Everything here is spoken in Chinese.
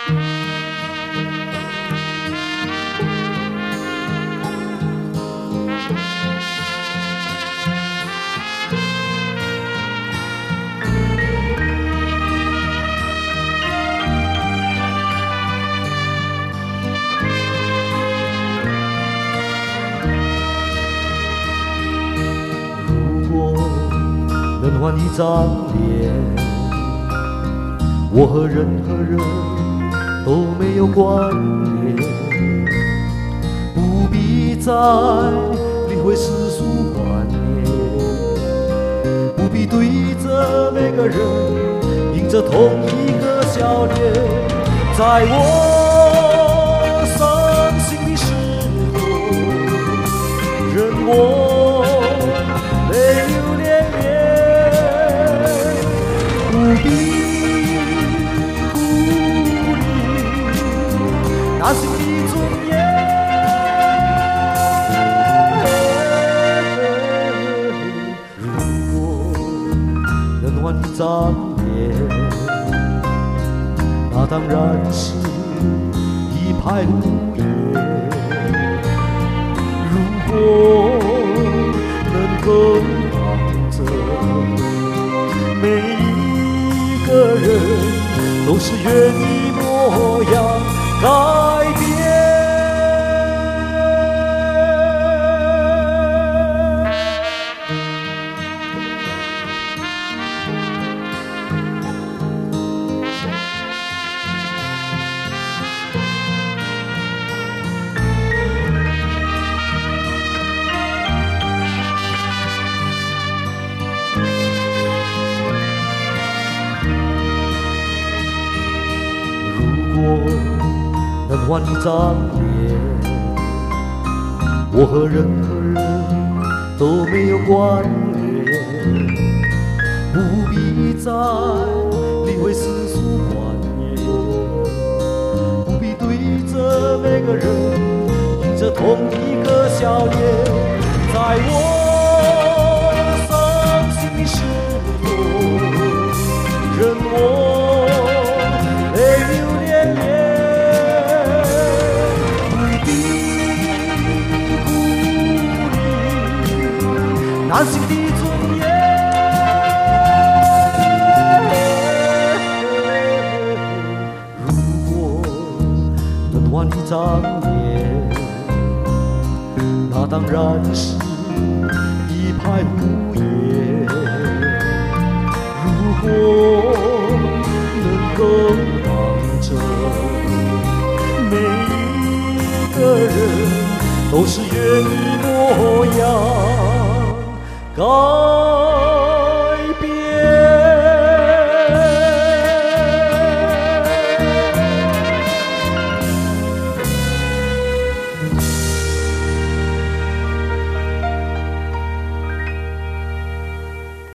能换一张脸，我和任何人都没有关联，不必再理会世俗观念，不必对着每个人迎着同一个笑脸，在我伤心的时候，任我泪流连连。不必顾虑那心的尊严，如果能换一张脸，那当然是一派胡言。如果能够望着每一个人都是愿意模样改变。能换一张脸，我和任何人都没有关联，不必再理会世俗观念，不必对着每个人迎着同一个笑脸，在我伤心的时候，任我泪流连连。男性的尊严，如果能换一张脸，那当然是一派胡言。如果能够望着每一个人都是愿意模样。